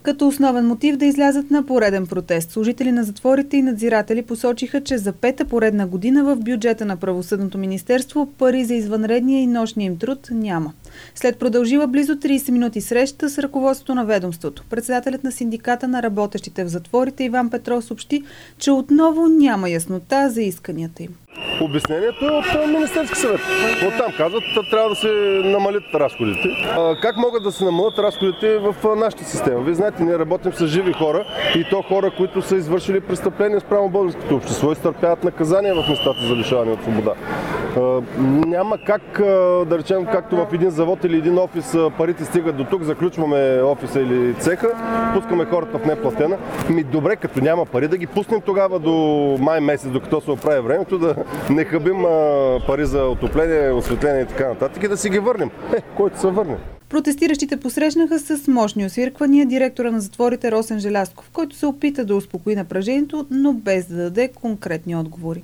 като основен мотив да излязат на пореден протест. Служители на затворите и надзиратели посочиха, че за пета поредна година в бюджета на Правосъдното министерство пари за извънредния и нощния им труд няма. След продължила близо 30 минути среща с ръководството на ведомството, председателят на синдиката на работещите в затворите Иван Петров съобщи, че отново няма яснота за исканията им. Обяснението е от Министерски съвет. Оттам казват, трябва да се намалят разходите. Как могат да се намалят разходите в нашата система? Вие знаете, ние работим с живи хора и то хора, които са извършили престъпления спрямо българското общество и изтърпяват наказания в местата за лишаване от свобода. Няма как, да речем, както в един завод или един офис парите стигат до тук, заключваме офиса или цеха, пускаме хората в неплатена. Добре, като няма пари, да ги пуснем тогава до май месец, докато се оправи времето, да не хабим пари за отопление, осветление и така нататък и да си ги върнем. Който се върне. Протестиращите посрещнаха с мощни освирквания директора на затворите Росен Желязков, който се опита да успокои напрежението, но без да даде конкретни отговори.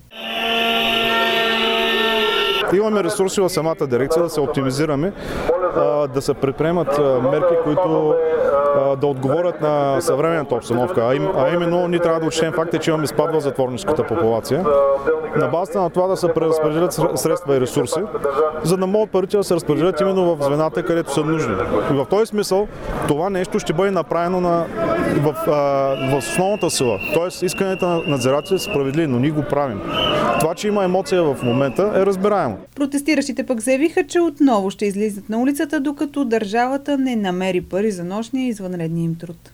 Имаме ресурси в самата дирекция да се оптимизираме, да се предприемат мерки, които да отговорят на съвременната обстановка. А именно, ние трябва да отчетем факта, че имаме спад в затворническата популация. На базата на това да се преразпределят средства и ресурси, за да могат парите да се разпределят именно в звената, където са нужни. И в този смисъл това нещо ще бъде направено в основната сила. Тоест исканията на надзиратели са справедливи, но ние го правим. Това, че има емоция в момента, е разбираемо. Протестиращите пък заявиха, че отново ще излизат на улицата, докато държавата не намери пари за нощния и извънредния им труд.